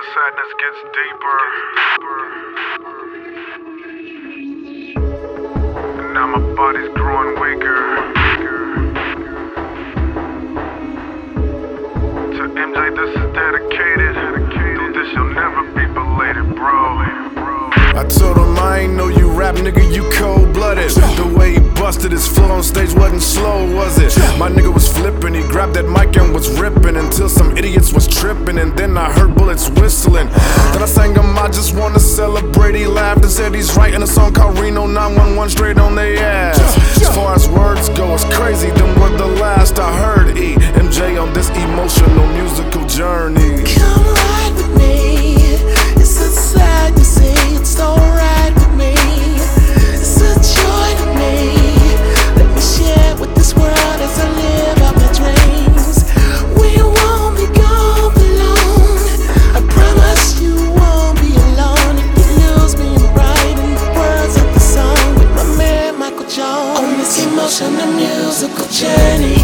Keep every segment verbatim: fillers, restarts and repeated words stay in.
the sadness gets deeper. And now my body's growing weaker. To M J, this is dedicated. Through this, you'll never be belated, bro. I told him I ain't know you rap, nigga, you cold-blooded. The way he busted his flow on stage wasn't slow, was it? My nigga was flipping, he grabbed that mic and was ripping until some idiots was tripping, and then I heard bullets whistling. Then I sang him, I just wanna celebrate. He laughed and said he's writing a song called Reno nine one one straight on their ass. As far as words go, it's crazy, them were the last I heard. E M J on this emotional musical journey. Come ride with me. It's so sad to say it's alright with me. It's a joy to me. Let me share with this world as I live out my dreams. We won't be gone alone. I promise you won't be alone if you lose me in writing the words of the song with my man Michael Jones on this emotional musical journey.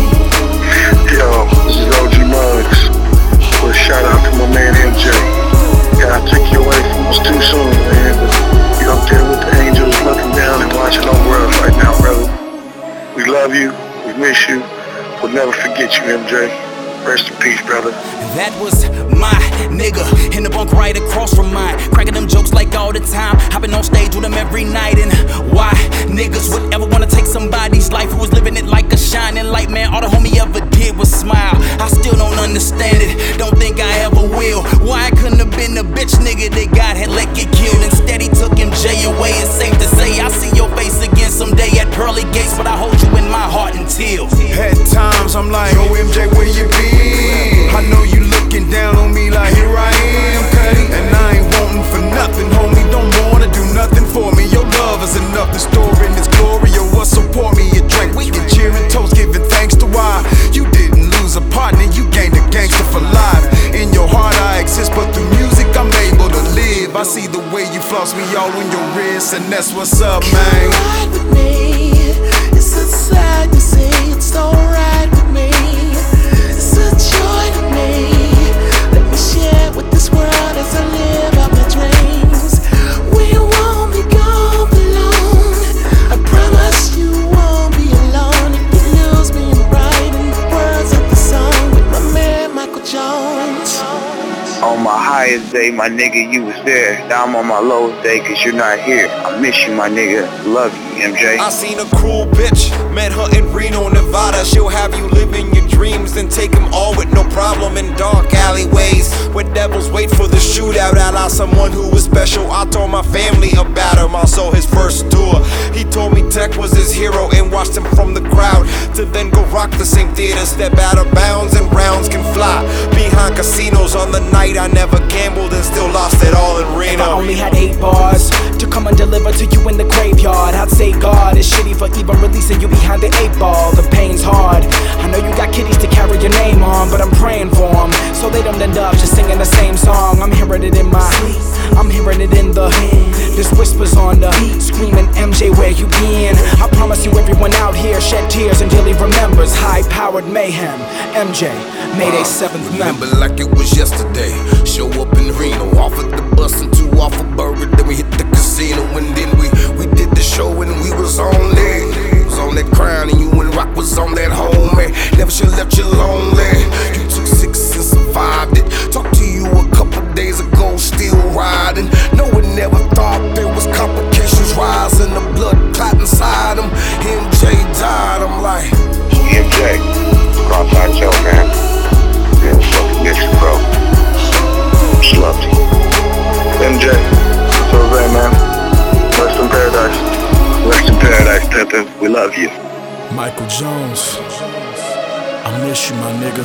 Yo, this is O G Muggs. Well, shout out to my man M J. Yeah, I took you away from us too soon, man. But you're up there with the angels looking down and watching over us right now, brother. We love you. We miss you. We'll never forget you, M J. Rest in peace, brother. That was my nigga in the bunk right across from mine, cracking them jokes like all the time, hopping on stage with them every night. And why niggas would ever wanna take somebody's life who was living it like a shining light? Man, all the homie ever did was smile. I still don't understand it, don't think I ever will. Why I couldn't have been the bitch nigga that God had let get killed. Instead he took M J away. It's safe to say I see your face again someday at pearly gates, but I hold you in my heart until. At times I'm like, yo M J, where you be? I know you looking down on me like here I am, okay? And I ain't wanting for nothing, homie. Don't wanna do nothing for me. Your love is enough to store in this glory. Yo, what support me a drink? We can cheer and toast, giving thanks to why you didn't lose a partner, you gained a gangster for life. In your heart I exist, but through music I'm able to live. I see the way you floss me all on your wrist, and that's what's up, man. Come ride with me. It's so sad to say it's alright with me. It's a joy to me. Let me share with this world as I live out my dreams. We won't be gone alone. I promise you won't be alone if you lose me in writing the words of the song with my man Michael Jones. On my highest day, my nigga, you was there. Now I'm on my lowest day, cause you're not here. I miss you, my nigga. Love you, M J. I seen a cruel bitch, met her in Reno, Nevada. She'll have you living your dreams and take them all with no problem in dark alleyways where devils wait for the shootout. Out out someone who was special. I told my family about him. I saw his first tour. He told me Tech was his hero and watched him from the crowd to then go rock the same theater. Step out of bounds and rounds can fly behind casinos on the night I never gambled and still lost it all in Reno. If I only had eight bars to come and deliver to you in the graveyard, I'd say God is shitty for even releasing you behind the eight ball. The pain's hard. I know you got kiddies to carry your name on, but I'm praying for them so they don't end up just singing the same song. I'm hearing it in my sleep. I'm hearing it in the This whispers on the screaming, M J, where you been? I promise you everyone out here shed tears and daily remembers high-powered mayhem. M J, Mayday seventh member. Remember like it was yesterday. Show up in Reno, off at the bus and two off a burger. Then we hit the casino and then we we did the show and we was on there. Was on that crown and you and Rock was on that home, man. Never should left you lonely. You took six and survived it. Talked to you a couple days ago, still riding. No one never thought there was complications rising, the blood clot inside him. M J died, I'm like M J, cross-eyed Joe, man. Yeah, fucking miss you, bro. Just loved you. M J, so there, man. Rest in paradise. Rest in paradise, Pimpin'. We love you. Michael Jones, I miss you, my nigga.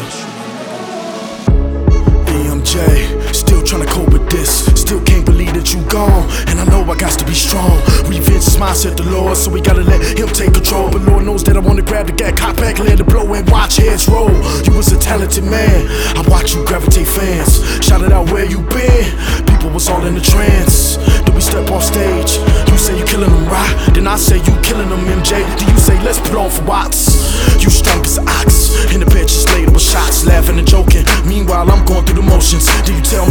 E M J, still tryna cope with this. Still can't believe that you gone, and I know I got to be strong. Revenge is mine, said the Lord, so we gotta let him take control. But Lord knows that I wanna grab the gat, cop back, let it blow and watch heads roll. You was a talented man, I watch you gravitate fans. Shout it out where you been, people was all in the trance. Then we step off stage, you say you killing them, right? Then I say you killing them, M J. Then you say let's put on for Watts. You stunk as an ox, in the benches later with shots, laughing and joking. Meanwhile I'm going through the motions. Do you tell me J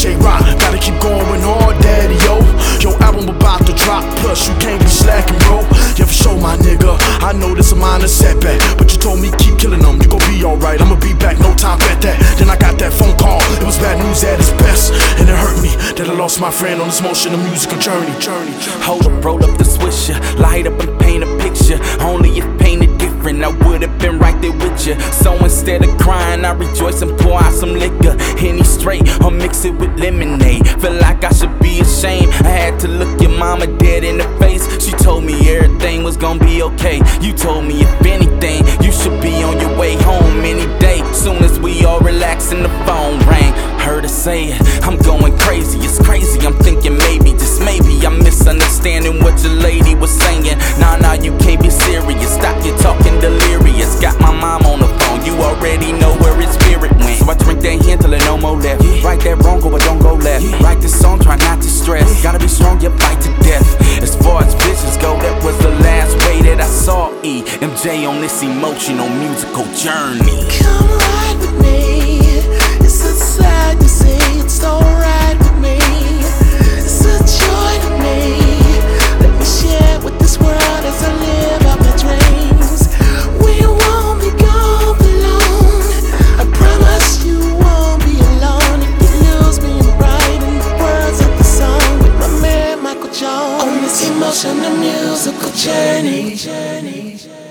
J-Rock. Gotta keep going hard, daddy, yo. Your album about to drop, plus you can't be slacking, bro. Yeah, for sure, my nigga. I know this a minor setback, but you told me keep killing them, you gon' be alright. I'ma be back, no time, bet that. Then I got that phone call, it was bad news at its best, and it hurt me that I lost my friend on this motion of musical journey. Journey, journey. Hold up, roll up the swisher, light up and paint a picture. Only if painted different, I would've been right there with you. So instead of crying, I rejoice and pour out some liquor. Henny straight, or mix it with lemonade. Feel like I should be ashamed. I had to look your mama dead in the face. She told me everything was gonna be okay. You told me if anything, you should be on your way home any day. Soon as we all relax and the phone rang, heard her say it, I'm going crazy, it's crazy. I'm thinking maybe, just maybe, I'm misunderstanding what your lady was saying. Nah, nah, you can't be serious, stop your talking delirious. Got my mom on the phone, you already know where his spirit went. So I drink that hen till there's no more left. Right that wrong, go but don't go left. Write this song, try not to stress. Gotta be strong, you fight to death. As far as visions go, that was the last way that I saw E M J on this emotional musical journey. Come ride with me. It's a sad to say, it's alright with me. It's a joy to me. Let me share with this world as I live out my dreams. We won't be gone alone. I promise you won't be alone if you lose me in writing the words of the song with my man Michael Jones on this emotional musical journey. journey.